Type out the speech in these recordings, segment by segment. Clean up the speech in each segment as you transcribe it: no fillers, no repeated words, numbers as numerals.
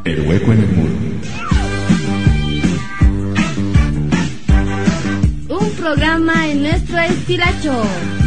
El hueco en el muro. Un programa en nuestro estilacho.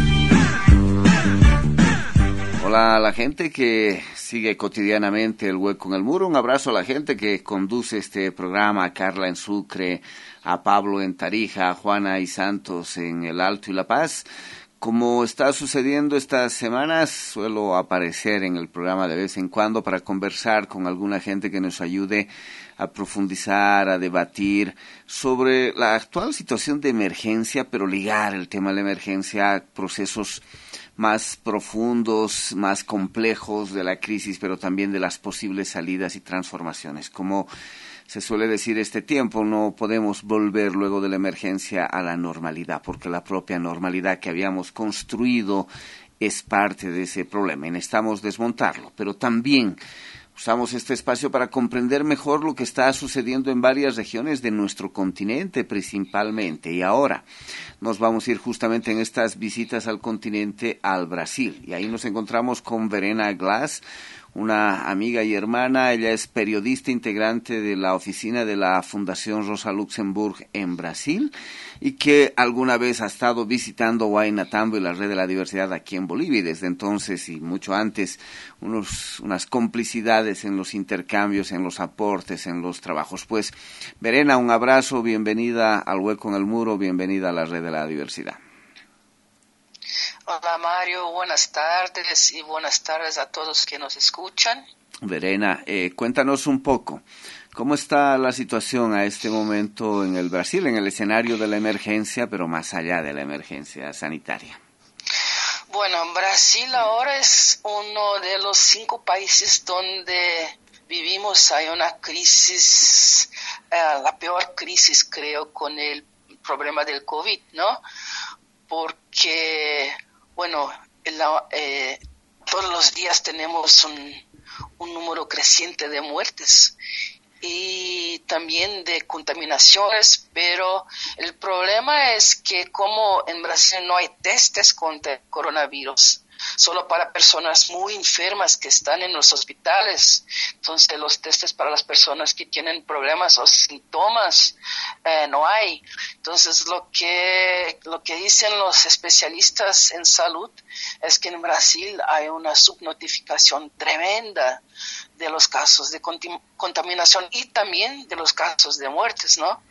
Hola a la gente que sigue cotidianamente El Hueco en el Muro. Un abrazo a la gente que conduce este programa, a Carla en Sucre, a Pablo en Tarija, a Juana y Santos en El Alto y La Paz. Como está sucediendo estas semanas, suelo aparecer en el programa de vez en cuando para conversar con alguna gente que nos ayude a profundizar, a debatir sobre la actual situación de emergencia, pero ligar el tema de la emergencia a procesos más profundos, más complejos de la crisis, pero también de las posibles salidas y transformaciones. Como se suele decir, este tiempo no podemos volver luego de la emergencia a la normalidad, porque la propia normalidad que habíamos construido es parte de ese problema y necesitamos desmontarlo, pero también usamos este espacio para comprender mejor lo que está sucediendo en varias regiones de nuestro continente principalmente. Y ahora nos vamos a ir justamente en estas visitas al continente, al Brasil. Y ahí nos encontramos con Verena Glass, una amiga y hermana. Ella es periodista integrante de la oficina de la Fundación Rosa Luxemburg en Brasil y que alguna vez ha estado visitando Huayna Tambo y la Red de la Diversidad aquí en Bolivia, y desde entonces y mucho antes unas complicidades en los intercambios, en los aportes, en los trabajos. Pues Verena, un abrazo, bienvenida al Hueco en el Muro, bienvenida a la Red de la Diversidad. Hola Mario, buenas tardes y buenas tardes a todos que nos escuchan. Verena, cuéntanos un poco, ¿cómo está la situación a este momento en el Brasil, en el escenario de la emergencia, pero más allá de la emergencia sanitaria? Bueno, Brasil ahora es uno de los 5 países donde vivimos. Hay una crisis, la peor crisis creo, con el problema del COVID, ¿no? Porque, bueno, todos los días tenemos un número creciente de muertes y también de contaminaciones, pero el problema es que como en Brasil no hay testes contra el coronavirus, solo para personas muy enfermas que están en los hospitales. Entonces los testes para las personas que tienen problemas o síntomas no hay. Entonces lo que dicen los especialistas en salud es que en Brasil hay una subnotificación tremenda de los casos de contaminación y también de los casos de muertes, ¿no?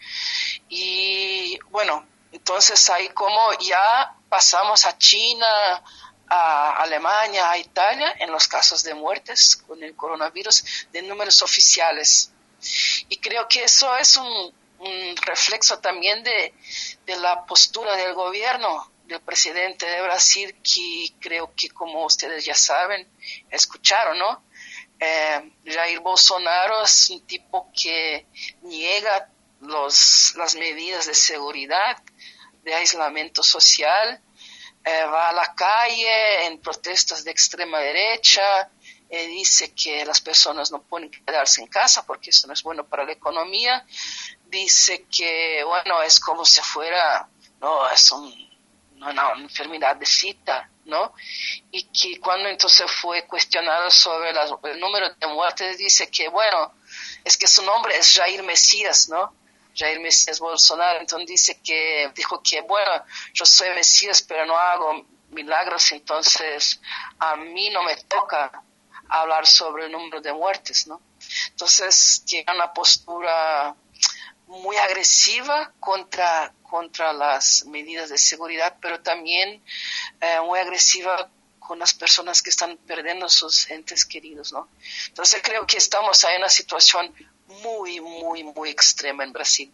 Y bueno, entonces ahí como ya pasamos a China, a Alemania, a Italia, en los casos de muertes con el coronavirus, de números oficiales. Y creo que eso es un reflejo también de la postura del gobierno, del presidente de Brasil, que creo que, como ustedes ya saben, escucharon, ¿no? Jair Bolsonaro es un tipo que niega las medidas de seguridad, de aislamiento social, va a la calle en protestas de extrema derecha, dice que las personas no pueden quedarse en casa porque eso no es bueno para la economía, dice que, bueno, es como si fuera, no, es una enfermedad de cita, ¿no? Y que cuando entonces fue cuestionado sobre el número de muertes, dice que, bueno, es que su nombre es Jair Mesías, ¿no? Jair Mesías Bolsonaro. Entonces dijo que, bueno, yo soy Mesías, pero no hago milagros, entonces a mí no me toca hablar sobre el número de muertes, ¿no? Entonces tiene una postura muy agresiva contra las medidas de seguridad, pero también muy agresiva con las personas que están perdiendo sus entes queridos, ¿no? Entonces creo que estamos en una situación muy, muy, muy extrema en Brasil.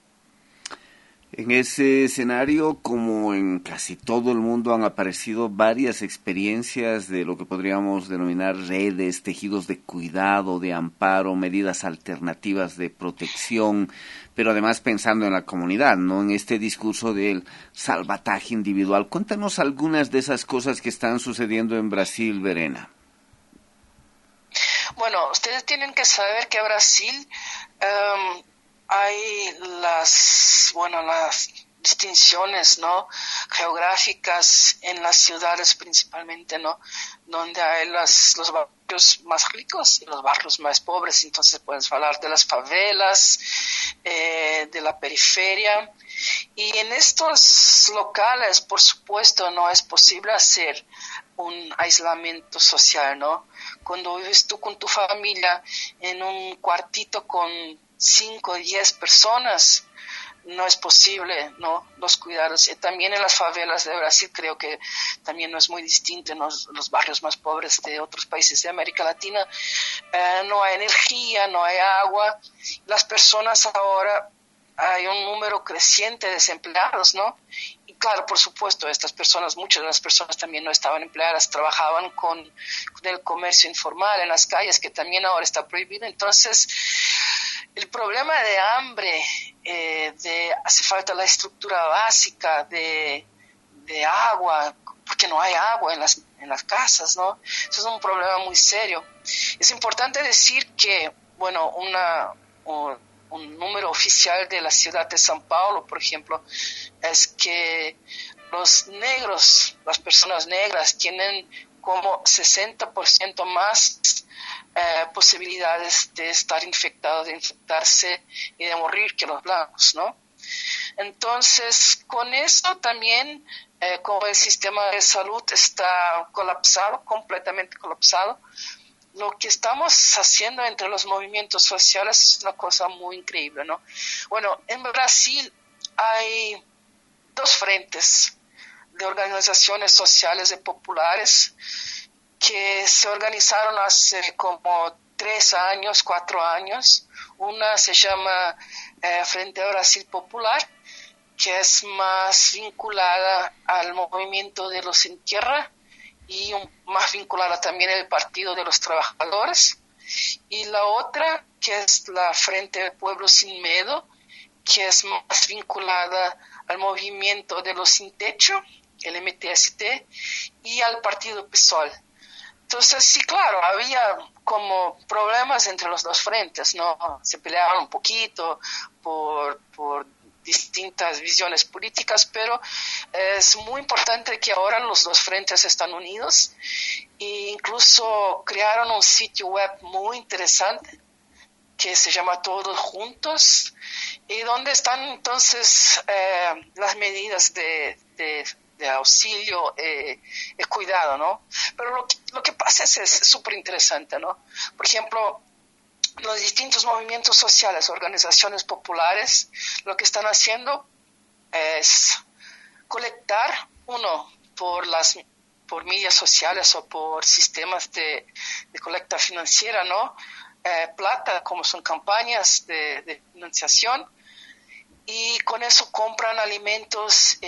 En ese escenario, como en casi todo el mundo, han aparecido varias experiencias de lo que podríamos denominar redes, tejidos de cuidado, de amparo, medidas alternativas de protección, pero además pensando en la comunidad, ¿no? En este discurso del salvataje individual. Cuéntanos algunas de esas cosas que están sucediendo en Brasil, Verena. Bueno, ustedes tienen que saber que Brasil hay las distinciones, ¿no? Geográficas en las ciudades principalmente, ¿no? Donde hay los barrios más ricos y los barrios más pobres. Entonces puedes hablar de las favelas, de la periferia. Y en estos locales, por supuesto, no es posible hacer un aislamiento social, ¿no? Cuando vives tú con tu familia en un cuartito con 5 o 10 personas, no es posible, ¿no? Los cuidados. Y también en las favelas de Brasil creo que también no es muy distinto en los barrios más pobres de otros países de América Latina. No hay energía, no hay agua. Las personas ahora, hay un número creciente de desempleados, ¿no? Y claro, por supuesto, estas personas, muchas de las personas también no estaban empleadas, trabajaban con el comercio informal en las calles, que también ahora está prohibido. Entonces, el problema de hambre, hace falta la estructura básica de agua, porque no hay agua en las casas, ¿no? Eso es un problema muy serio. Es importante decir que, bueno, un número oficial de la ciudad de São Paulo, por ejemplo, es que los negros, las personas negras, tienen como 60% más posibilidades de estar infectados, de infectarse y de morir que los blancos, ¿no? Entonces, con eso también, como el sistema de salud está colapsado, completamente colapsado, lo que estamos haciendo entre los movimientos sociales es una cosa muy increíble, ¿no? Bueno, en Brasil hay 2 frentes de organizaciones sociales y populares que se organizaron hace como 3 años, 4 años. Una se llama Frente a Brasil Popular, que es más vinculada al movimiento de los sin tierra y más vinculada también al Partido de los Trabajadores. Y la otra, que es la Frente del Pueblo Sin Miedo, que es más vinculada al movimiento de los sin techo, el MTST, y al Partido PSOL. Entonces, sí, claro, había como problemas entre los 2 frentes, ¿no? Se peleaban un poquito por distintas visiones políticas, pero es muy importante que ahora los 2 frentes están unidos e incluso crearon un sitio web muy interesante que se llama Todos Juntos, y donde están entonces las medidas de auxilio y cuidado, ¿no? Pero lo que pasa es súper interesante, ¿no? Por ejemplo, los distintos movimientos sociales, organizaciones populares, lo que están haciendo es colectar, por medios sociales o por sistemas de colecta financiera, ¿no? Plata, como son campañas de financiación, y con eso compran alimentos,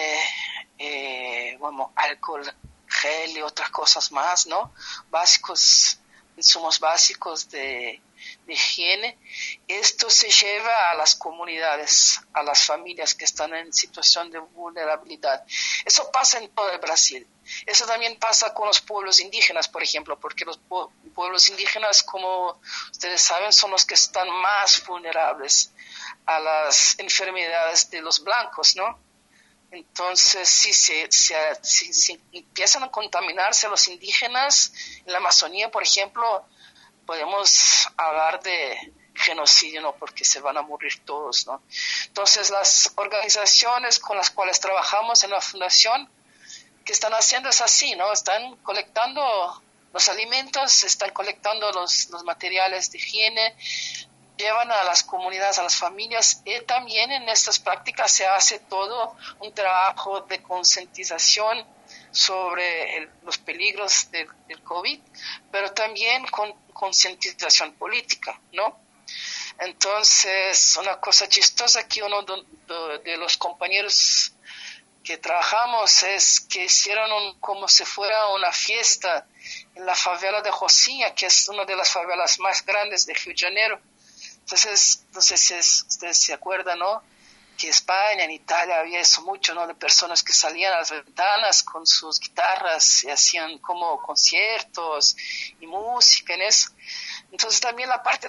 alcohol, gel y otras cosas más, ¿no? Básicos, insumos básicos de higiene. Esto se lleva a las comunidades, a las familias que están en situación de vulnerabilidad. Eso pasa en todo el Brasil. Eso también pasa con los pueblos indígenas, por ejemplo, porque los pueblos indígenas, como ustedes saben, son los que están más vulnerables a las enfermedades de los blancos, ¿no? Entonces, si empiezan a contaminarse los indígenas en la Amazonía, por ejemplo, podemos hablar de genocidio, ¿no? Porque se van a morir todos, ¿no? Entonces, las organizaciones con las cuales trabajamos en la fundación, que están haciendo es así, ¿no? Están colectando los alimentos, están colectando los materiales de higiene, llevan a las comunidades, a las familias, y también en estas prácticas se hace todo un trabajo de concientización sobre los peligros del COVID, pero también con concientización política, ¿no? Entonces, una cosa chistosa que uno de los compañeros que trabajamos es que hicieron como si fuera una fiesta en la favela de Rocinha, que es una de las favelas más grandes de Río de Janeiro. Entonces, no sé si ustedes se acuerdan, ¿no? Que en España, en Italia había eso mucho, ¿no? De personas que salían a las ventanas con sus guitarras y hacían como conciertos y música en eso. Entonces también la parte de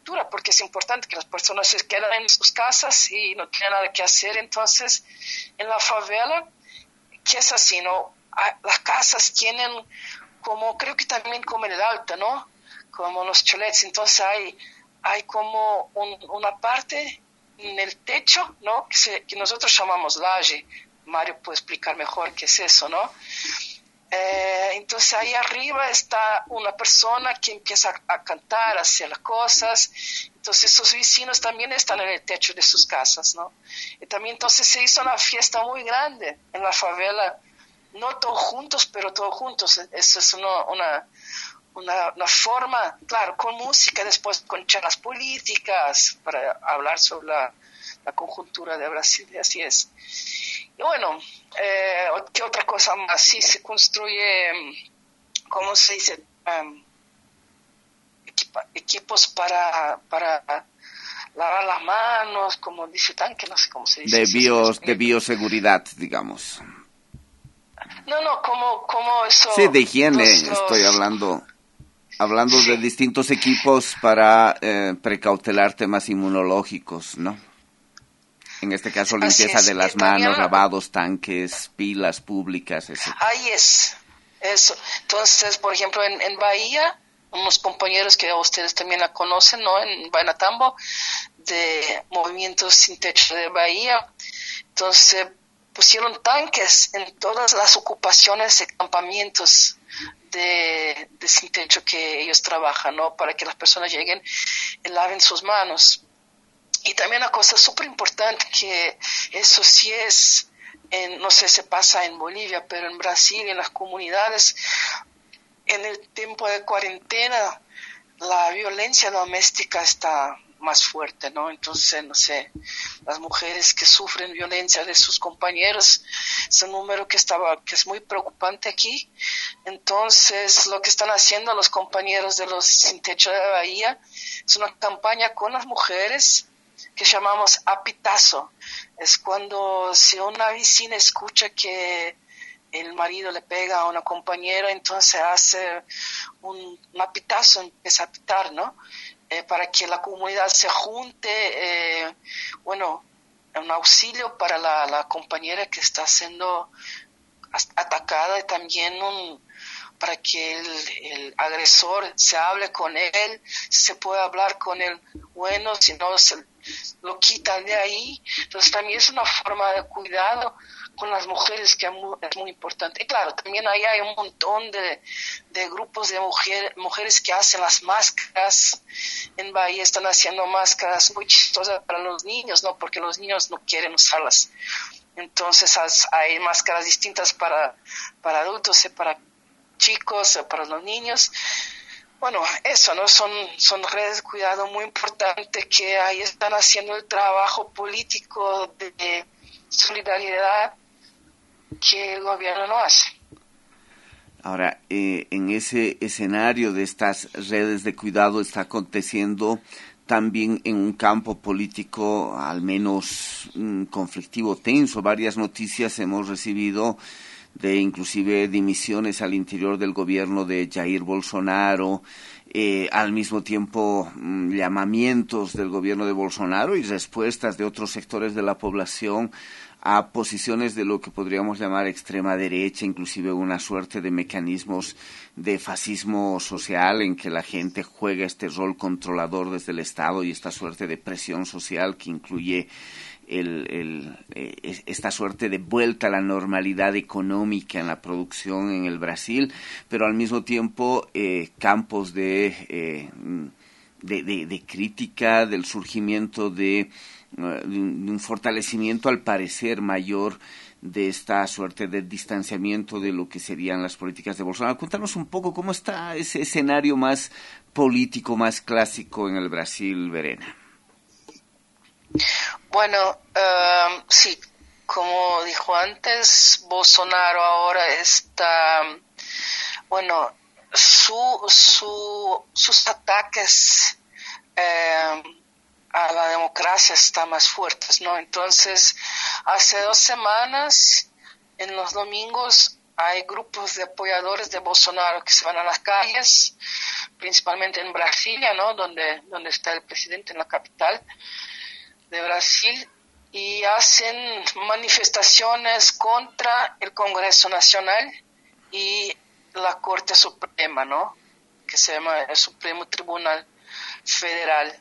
conjuntura, porque es importante que las personas se queden en sus casas y no tienen nada que hacer. Entonces, en la favela, que es así, ¿no? Las casas tienen como, creo que también como en el Alto, ¿no? Como los cholets. Entonces hay como una parte en el techo, ¿no? Que nosotros llamamos laje. Mario puede explicar mejor qué es eso, ¿no? Entonces ahí arriba está una persona que empieza a cantar, a hacer las cosas. Entonces sus vecinos también están en el techo de sus casas, ¿no? Y también entonces se hizo una fiesta muy grande en la favela, no todos juntos, pero todos juntos. Eso es una forma, claro, con música, después con charlas políticas para hablar sobre la conjuntura de Brasil, y así es. Y bueno, ¿qué otra cosa más? Sí, se construye, ¿cómo se dice? Equipos para lavar las manos, como dice tanque, no sé cómo se dice. De bioseguridad, digamos. No, como eso. Sí, de higiene estoy hablando. Hablando sí, de distintos equipos para precautelar temas inmunológicos, ¿no? En este caso, limpieza de las manos, lavados, tanques, pilas públicas, etc. Ahí es, eso. Entonces, por ejemplo, en Bahía, unos compañeros que ustedes también la conocen, ¿no? En Bainatambo, de Movimientos Sin Techo de Bahía. Entonces, pusieron tanques en todas las ocupaciones de campamentos de sin techo que ellos trabajan, ¿no? Para que las personas lleguen y laven sus manos. Y también una cosa súper importante, que eso sí es, no sé si pasa en Bolivia, pero en Brasil, en las comunidades, en el tiempo de cuarentena, la violencia doméstica está más fuerte, ¿no? Entonces, no sé, las mujeres que sufren violencia de sus compañeros, es un número que es muy preocupante aquí. Entonces, lo que están haciendo los compañeros de los Sin Techo de Bahía es una campaña con las mujeres que llamamos apitazo. Es cuando si una vecina escucha que el marido le pega a una compañera, entonces hace un apitazo, empieza a pitar, ¿no? Para que la comunidad se junte, un auxilio para la compañera que está siendo atacada, y también para que el agresor se hable con él, se puede hablar con él, bueno, si no se lo quitan de ahí. Entonces también es una forma de cuidado con las mujeres que es muy importante. Y claro, también ahí hay un montón de grupos de mujeres que hacen las máscaras. En Bahía están haciendo máscaras muy chistosas para los niños, ¿no? Porque los niños no quieren usarlas. Entonces hay máscaras distintas para adultos y para chicos, para los niños. Bueno, eso, ¿no? Son redes de cuidado muy importantes que ahí están haciendo el trabajo político de solidaridad que el gobierno no hace. Ahora, en ese escenario de estas redes de cuidado está aconteciendo también en un campo político al menos conflictivo, tenso. Varias noticias hemos recibido de inclusive dimisiones al interior del gobierno de Jair Bolsonaro, al mismo tiempo llamamientos del gobierno de Bolsonaro y respuestas de otros sectores de la población a posiciones de lo que podríamos llamar extrema derecha, inclusive una suerte de mecanismos de fascismo social en que la gente juega este rol controlador desde el Estado y esta suerte de presión social que incluye esta suerte de vuelta a la normalidad económica en la producción en el Brasil, pero al mismo tiempo campos de crítica del surgimiento de un fortalecimiento al parecer mayor de esta suerte de distanciamiento de lo que serían las políticas de Bolsonaro. Cuéntanos un poco cómo está ese escenario más político, más clásico en el Brasil, Verena. Bueno, sí, como dijo antes, Bolsonaro ahora está, sus ataques a la democracia están más fuertes, ¿no? Entonces, hace 2 semanas, en los domingos, hay grupos de apoyadores de Bolsonaro que se van a las calles principalmente en Brasilia, ¿no? Donde está el presidente, en la capital de Brasil, y hacen manifestaciones contra el Congreso Nacional y la Corte Suprema, ¿no? Que se llama el Supremo Tribunal Federal.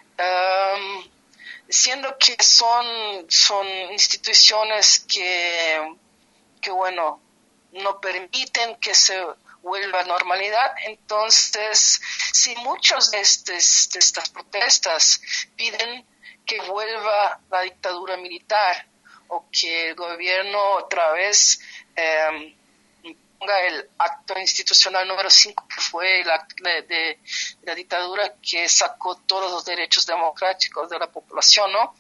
Siendo que son instituciones que bueno, no permiten que se vuelva a normalidad. Entonces, si muchos de estas protestas piden que vuelva la dictadura militar o que el gobierno otra vez ponga el acto institucional número 5, que fue el acto de la dictadura que sacó todos los derechos democráticos de la población, ¿no?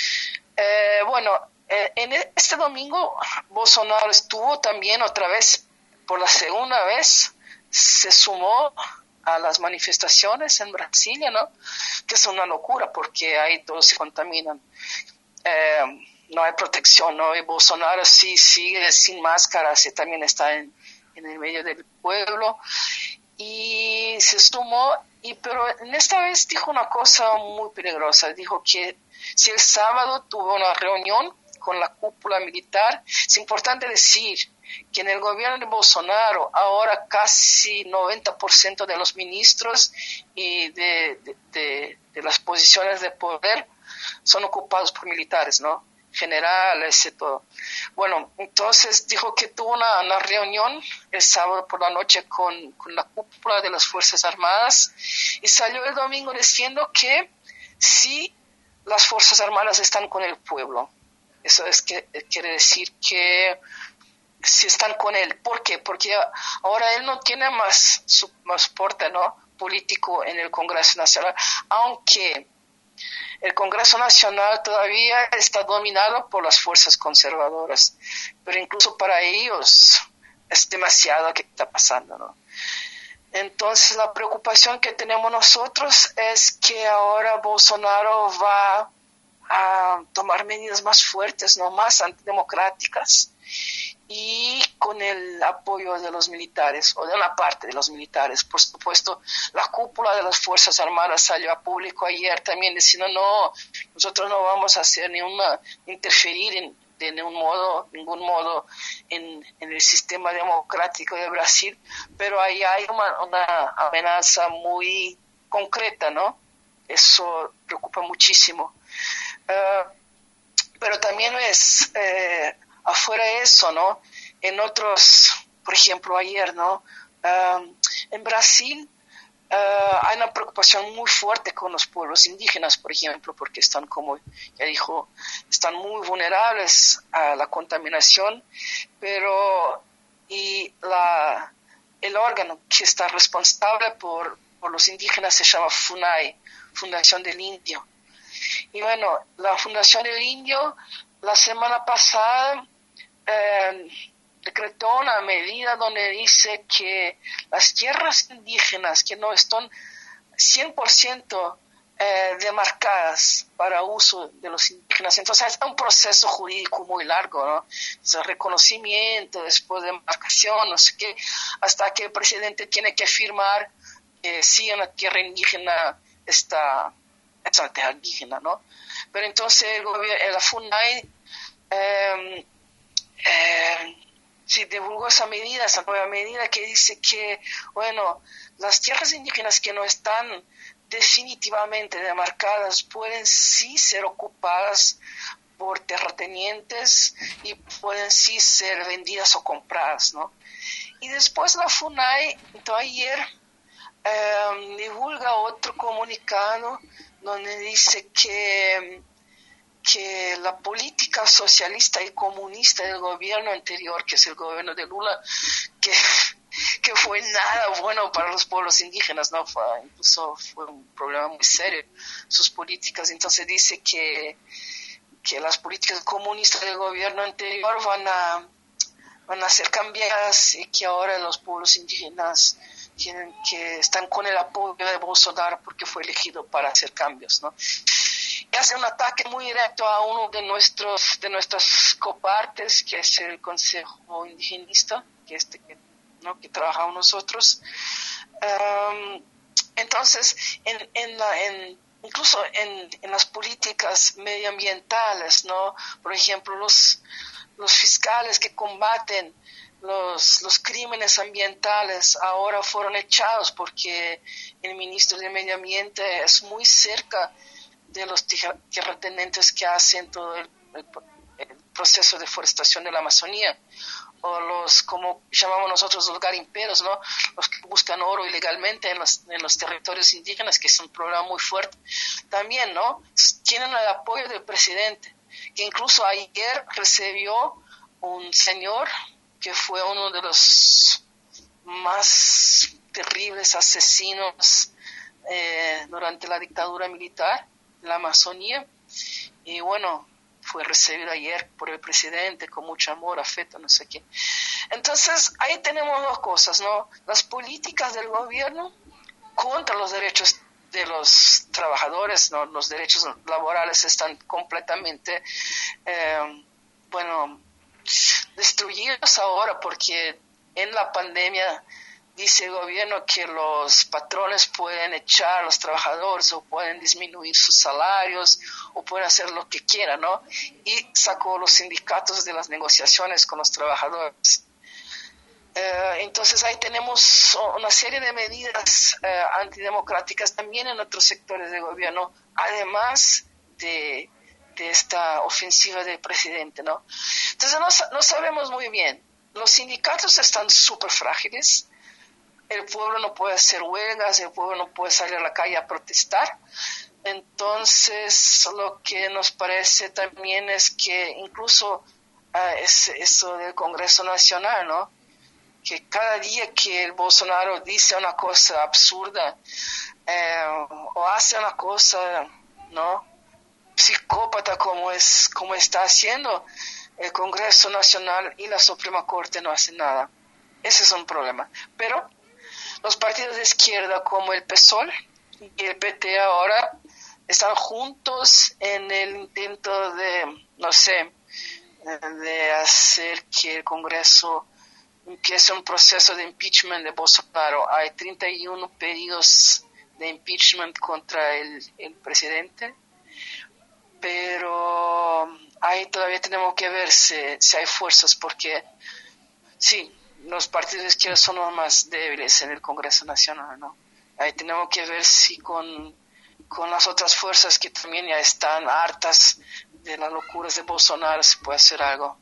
En este domingo Bolsonaro estuvo también otra vez, por la segunda vez, se sumó a las manifestaciones en Brasilia, ¿no? Que es una locura porque ahí todos se contaminan. No hay protección, ¿no? Y Bolsonaro sí sigue sin máscaras y también está en el medio del pueblo. Y se sumó, pero en esta vez dijo una cosa muy peligrosa. Dijo que si el sábado tuvo una reunión con la cúpula militar, es importante decir que en el gobierno de Bolsonaro ahora casi 90% de los ministros y de las posiciones de poder son ocupados por militares, ¿no? Generales y todo. Bueno, entonces dijo que tuvo una reunión el sábado por la noche con la cúpula de las Fuerzas Armadas y salió el domingo diciendo que sí, las Fuerzas Armadas están con el pueblo. Eso es que quiere decir que si están con él. ¿Por qué? Porque ahora él no tiene más soporte, ¿no? Político en el Congreso Nacional, aunque el Congreso Nacional todavía está dominado por las fuerzas conservadoras, pero incluso para ellos es demasiado lo que está pasando, ¿no? Entonces la preocupación que tenemos nosotros es que ahora Bolsonaro va a tomar medidas más fuertes, no más antidemocráticas, y con el apoyo de los militares, o de una parte de los militares. Por supuesto, la cúpula de las Fuerzas Armadas salió a público ayer también diciendo no, nosotros no vamos a hacer interferir de ningún modo en el sistema democrático de Brasil, pero ahí hay una amenaza muy concreta, ¿no? Eso preocupa muchísimo. Pero también es afuera de eso, ¿no? En otros, por ejemplo, ayer, ¿no? En Brasil hay una preocupación muy fuerte con los pueblos indígenas, por ejemplo, porque están, como ya dijo, están muy vulnerables a la contaminación, pero el órgano que está responsable por los indígenas se llama FUNAI, Fundación del Indio. Y bueno, la Fundación del Indio la semana pasada decretó una medida donde dice que las tierras indígenas que no están 100% demarcadas para uso de los indígenas, entonces es un proceso jurídico muy largo, ¿no? Entonces, reconocimiento, después de demarcación, no sé qué, hasta que el presidente tiene que firmar que sí, una tierra indígena es una tierra indígena, ¿no? Pero entonces la FUNAI sí divulgó esa nueva medida que dice que, bueno, las tierras indígenas que no están definitivamente demarcadas pueden sí ser ocupadas por terratenientes y pueden sí ser vendidas o compradas, ¿no? Y después la FUNAI ayer divulga otro comunicado donde dice que la política socialista y comunista del gobierno anterior, que es el gobierno de Lula, que fue nada bueno para los pueblos indígenas, ¿no? Incluso fue un problema muy serio, sus políticas. Entonces dice que las políticas comunistas del gobierno anterior van a ser cambiadas y que ahora los pueblos indígenas están con el apoyo de Bolsonaro porque fue elegido para hacer cambios, ¿no? Y hace un ataque muy directo a uno de nuestras copartes, que es el Consejo Indigenista, que trabaja con nosotros, Entonces, incluso en las políticas medioambientales, ¿no? Por ejemplo, los fiscales que combaten los crímenes ambientales ahora fueron echados porque el ministro de Medio Ambiente es muy cerca de los terratenientes que hacen todo el proceso de deforestación de la Amazonía, o los, como llamamos nosotros, los garimperos, ¿no? Los que buscan oro ilegalmente en los territorios indígenas, que es un problema muy fuerte. También, ¿no? Tienen el apoyo del presidente, que incluso ayer recibió un señor que fue uno de los más terribles asesinos durante la dictadura militar en la Amazonía, y bueno, fue recibido ayer por el presidente con mucho amor, afecto, no sé qué. Entonces, ahí tenemos dos cosas, ¿no? Las políticas del gobierno contra los derechos de los trabajadores, ¿no? Los derechos laborales están completamente, destruidos ahora, porque en la pandemia dice el gobierno que los patrones pueden echar a los trabajadores o pueden disminuir sus salarios o pueden hacer lo que quieran, ¿no? Y sacó los sindicatos de las negociaciones con los trabajadores. Entonces ahí tenemos una serie de medidas antidemocráticas también en otros sectores de gobierno, además de esta ofensiva del presidente, ¿no? Entonces no sabemos muy bien. Los sindicatos están súper frágiles. El pueblo no puede hacer huelgas, el pueblo no puede salir a la calle a protestar. Entonces, lo que nos parece también es que incluso es eso del Congreso Nacional, ¿no? Que cada día que el Bolsonaro dice una cosa absurda o hace una cosa, ¿no?, psicópata como está haciendo, el Congreso Nacional y la Suprema Corte no hacen nada. Ese es un problema. Pero los partidos de izquierda como el PSOL y el PT ahora están juntos en el intento de, no sé, de hacer que el Congreso empiece un proceso de impeachment de Bolsonaro. Hay 31 pedidos de impeachment contra el presidente, pero ahí todavía tenemos que ver si hay fuerzas, porque sí, los partidos de izquierda son los más débiles en el Congreso Nacional, ¿no? Ahí tenemos que ver si con las otras fuerzas que también ya están hartas de las locuras de Bolsonaro se puede hacer algo.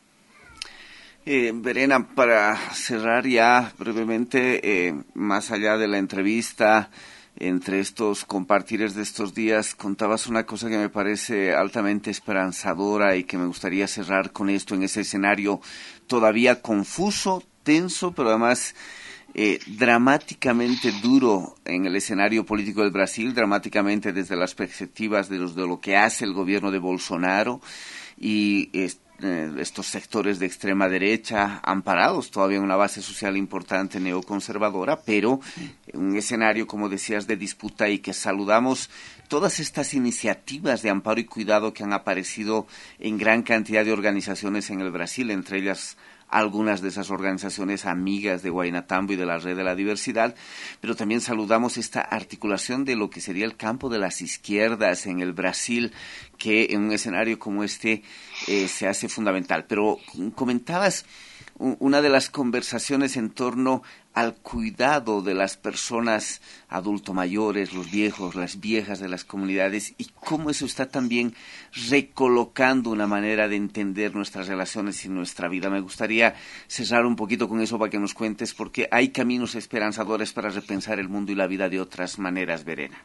Verena, para cerrar ya brevemente, más allá de la entrevista, entre estos compartires de estos días, contabas una cosa que me parece altamente esperanzadora y que me gustaría cerrar con esto en ese escenario todavía confuso, tenso, pero además dramáticamente duro en el escenario político del Brasil, dramáticamente desde las perspectivas de lo que hace el gobierno de Bolsonaro y estos sectores de extrema derecha amparados todavía en una base social importante neoconservadora, pero un escenario, como decías, de disputa, y que saludamos todas estas iniciativas de amparo y cuidado que han aparecido en gran cantidad de organizaciones en el Brasil, entre ellas algunas de esas organizaciones amigas de Guaynatambo y de la Red de la Diversidad, pero también saludamos esta articulación de lo que sería el campo de las izquierdas en el Brasil, que en un escenario como este se hace fundamental. Pero comentabas una de las conversaciones en torno al cuidado de las personas adulto mayores, los viejos, las viejas de las comunidades, y cómo eso está también recolocando una manera de entender nuestras relaciones y nuestra vida. Me gustaría cerrar un poquito con eso para que nos cuentes, porque hay caminos esperanzadores para repensar el mundo y la vida de otras maneras, Verena.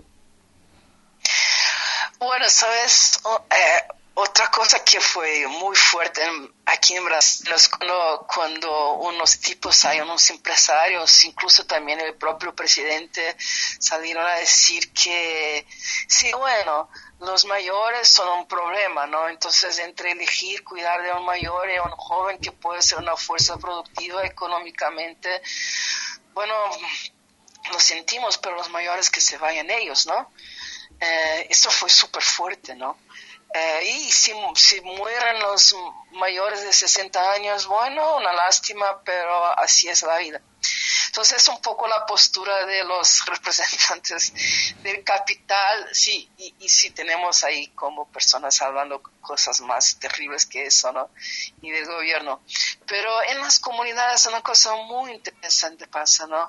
Bueno, sabes, otra cosa que fue muy fuerte aquí en Brasil es cuando unos tipos, hay unos empresarios, incluso también el propio presidente, salieron a decir que sí, bueno, los mayores son un problema, ¿no? Entonces, entre elegir cuidar de un mayor y un joven que puede ser una fuerza productiva económicamente, bueno, lo sentimos, pero los mayores que se vayan ellos, ¿no? Eso fue súper fuerte, ¿no? Y si mueren los mayores de 60 años, bueno, una lástima, pero así es la vida. Entonces es un poco la postura de los representantes del capital, sí, y sí tenemos ahí como personas hablando cosas más terribles que eso, ¿no? Y del gobierno. Pero en las comunidades una cosa muy interesante pasa, ¿no?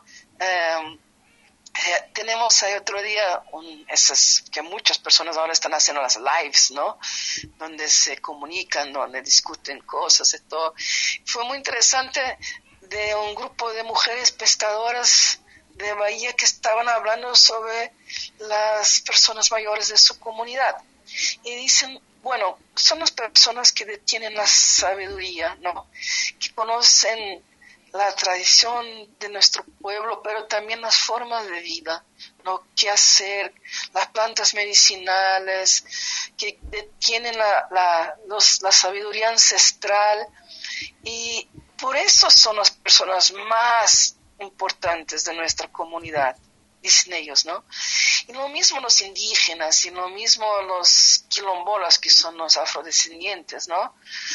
Tenemos ahí otro día, esas que muchas personas ahora están haciendo las lives, ¿no? Donde se comunican, donde discuten cosas y todo. Fue muy interesante de un grupo de mujeres pescadoras de Bahía que estaban hablando sobre las personas mayores de su comunidad. Y dicen, bueno, son las personas que detienen la sabiduría, ¿no? Que conocen la tradición de nuestro pueblo, pero también las formas de vida, ¿no? Qué hacer, las plantas medicinales, que tienen la sabiduría ancestral, y por eso son las personas más importantes de nuestra comunidad, dicen ellos, ¿no? Y lo mismo los indígenas, y lo mismo los quilombolas, que son los afrodescendientes, ¿no?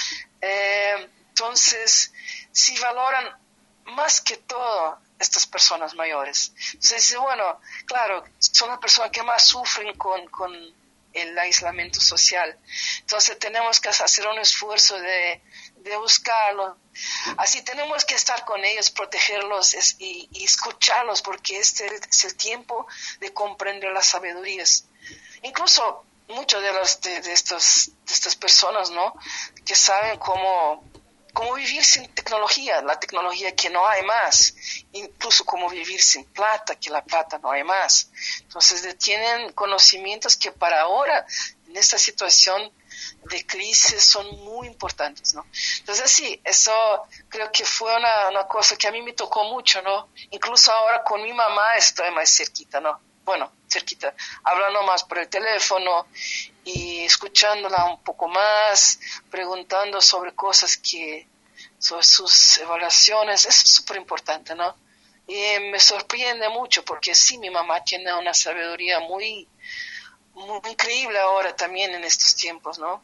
Entonces, si valoran más que todo estas personas mayores. Entonces, bueno, claro, son las personas que más sufren con el aislamiento social. Entonces tenemos que hacer un esfuerzo de buscarlos. Así tenemos que estar con ellos, protegerlos y escucharlos, porque este es el tiempo de comprender las sabidurías. Incluso muchos de estas personas, ¿no? Que saben cómo vivir sin tecnología, la tecnología que no hay más, incluso cómo vivir sin plata, que la plata no hay más. Entonces tienen conocimientos que para ahora, en esta situación de crisis, son muy importantes, ¿no? Entonces sí, eso creo que fue una cosa que a mí me tocó mucho, ¿no? Incluso ahora con mi mamá estoy más cerquita, ¿no? Bueno, cerquita, hablando más por el teléfono y escuchándola un poco más, preguntando sobre cosas sobre sus evaluaciones. Es súper importante, ¿no? Y me sorprende mucho porque sí, mi mamá tiene una sabiduría muy, muy increíble ahora también en estos tiempos, ¿no?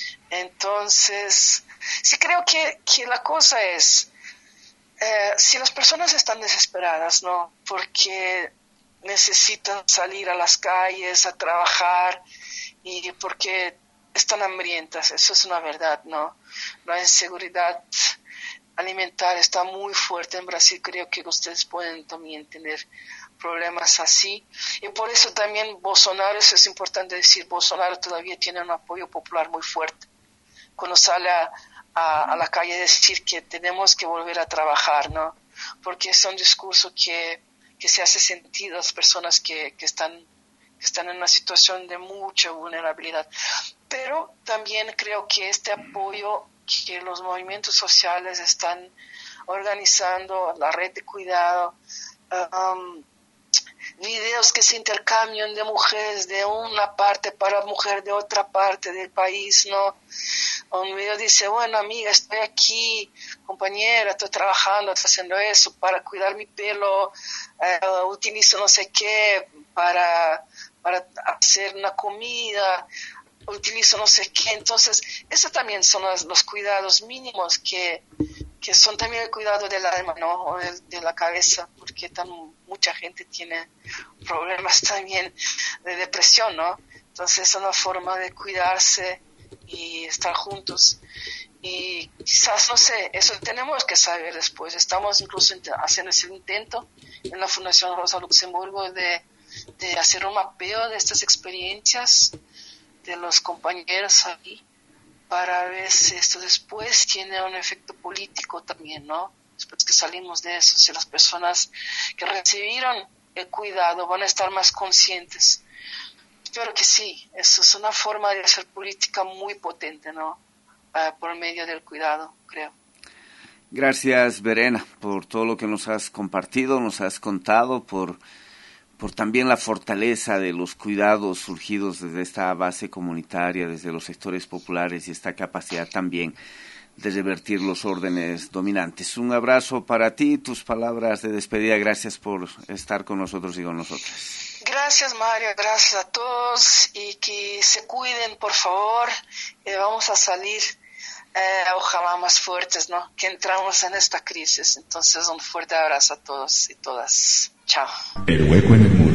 Entonces, sí creo que la cosa es, si las personas están desesperadas, ¿no? Porque necesitan salir a las calles a trabajar y porque están hambrientas, eso es una verdad, ¿no? La inseguridad alimentaria está muy fuerte en Brasil, creo que ustedes pueden también tener problemas así, y por eso también Bolsonaro, eso es importante decir, Bolsonaro todavía tiene un apoyo popular muy fuerte cuando sale a la calle a decir que tenemos que volver a trabajar, ¿no? Porque es un discurso que se hace sentido a las personas que están en una situación de mucha vulnerabilidad. Pero también creo que este apoyo que los movimientos sociales están organizando, la red de cuidado, videos que se intercambian de mujeres de una parte para mujer de otra parte del país, ¿no? Un video dice, bueno, amiga, estoy aquí, compañera, estoy trabajando, estoy haciendo eso para cuidar mi pelo, utilizo no sé qué para hacer una comida, utilizo no sé qué. Entonces, esos también son los cuidados mínimos que son también el cuidado del alma, ¿no? O de la cabeza, porque mucha gente tiene problemas también de depresión, ¿no? Entonces es una forma de cuidarse y estar juntos. Y quizás, no sé, eso tenemos que saber después. Estamos incluso haciendo ese intento en la Fundación Rosa Luxemburgo de hacer un mapeo de estas experiencias de los compañeros aquí, para ver si esto después tiene un efecto político también, ¿no? Después que salimos de eso, si las personas que recibieron el cuidado van a estar más conscientes. Espero que sí, eso es una forma de hacer política muy potente, ¿no? Por medio del cuidado, creo. Gracias, Verena, por todo lo que nos has compartido, nos has contado, por también la fortaleza de los cuidados surgidos desde esta base comunitaria, desde los sectores populares y esta capacidad también de revertir los órdenes dominantes. Un abrazo para ti, tus palabras de despedida. Gracias por estar con nosotros y con nosotras. Gracias, Mario, gracias a todos y que se cuiden, por favor. Vamos a salir ojalá más fuertes, ¿no? Que entramos en esta crisis. Entonces, un fuerte abrazo a todos y todas. Chao. El hueco en el muro.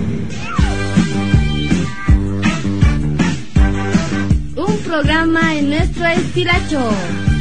Un programa en nuestro estilacho.